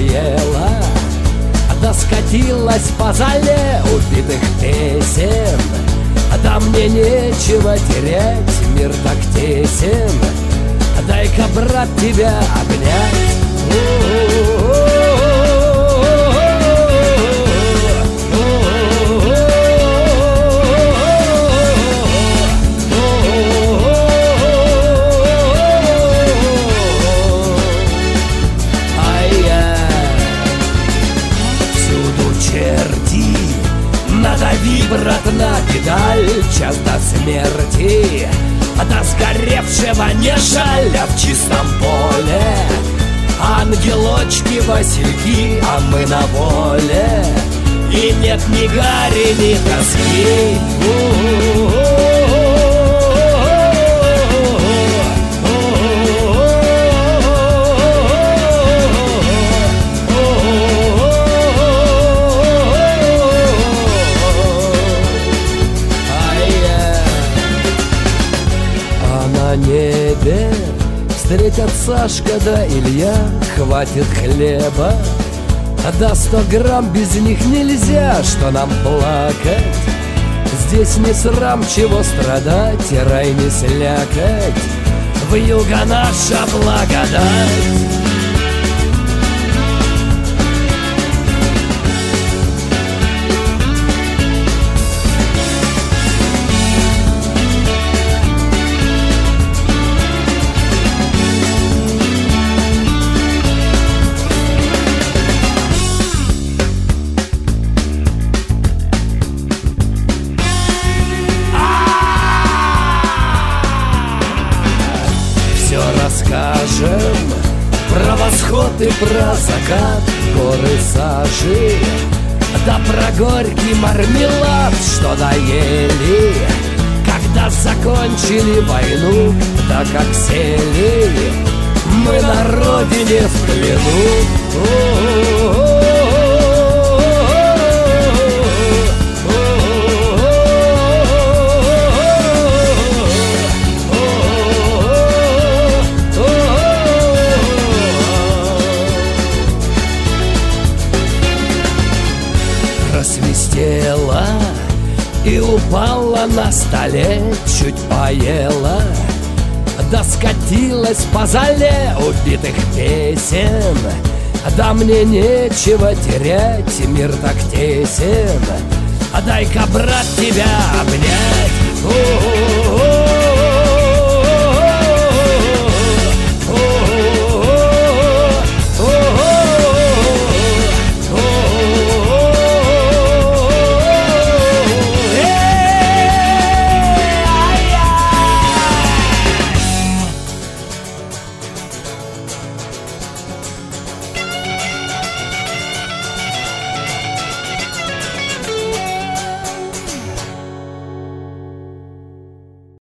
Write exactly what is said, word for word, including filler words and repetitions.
поела, да скатилась по зале убитых песен. Да мне нечего терять, мир так тесен. Дай-ка, брат, тебя обнять. Надави, брат, на педаль, час до смерти, до сгоревшего не жаль, а в чистом поле ангелочки, васильки, а мы на воле, и нет ни гари, ни тоски. На небе встретят Сашка да Илья, хватит хлеба, да сто грамм без них нельзя, что нам плакать. Здесь не срам, чего страдать, и рай не слякоть, вьюга наша благодать. Расскажем про восход и про закат, горы сажи, да про горький мармелад, что доели, когда закончили войну, да как сели мы на родине в плену. Просвистела и упала на столе, чуть поела, да скатилась по зале убитых песен. Да мне нечего терять, мир так тесен, дай-ка, брат, тебя обнять. О-о-о-о.